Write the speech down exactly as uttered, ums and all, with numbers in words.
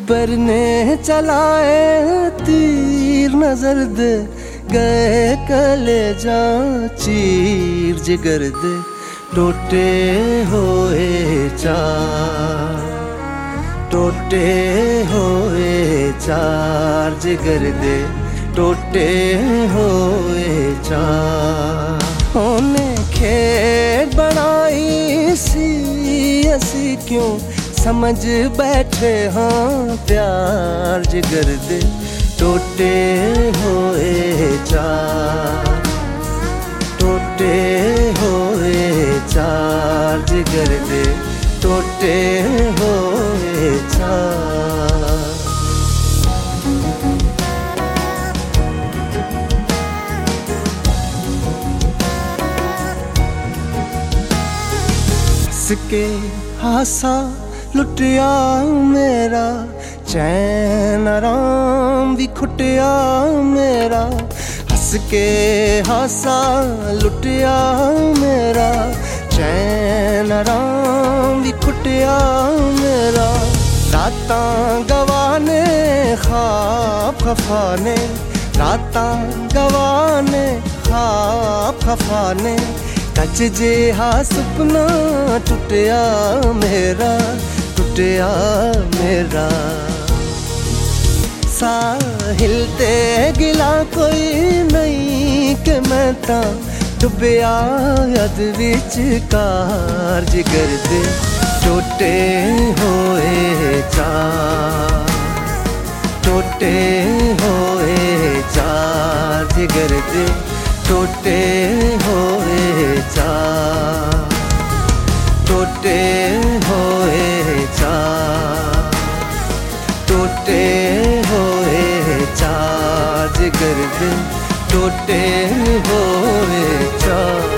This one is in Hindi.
दिलबर ने चलाए तीर नजर दे गए कलेजा चीर जिगर दे टूटे होए चार टूटे होए चार जिगर दे टूटे होए चार। ओने खेत बनाई सी असी क्यों समझ बैठे हाँ प्यार जिगर दे टूटे होए चार टूटे होए चार जिगर दे टूटे होए चार। हंसके हासा लुटिया मेरा चैन आराम भी खुटिया मेरा। हंस के हासा लुटिया मेरा चैन आराम भी खुटिया मेरा। रातां गवाने ख्वाब खफाने रातां गवाने ख्वाब खफाने कच जे हा सुपना टुटिया मेरा टुटिया मेरा। साहिल ते गिला कोई नहीं कि मैं तां डुबिया यद विच कार जिगर दे टूटे होए चार टूटे होए चार जिगर दे टूटे होए चार टूटे होए चार टूटे होए चार जिगर दे टूटे होए चार।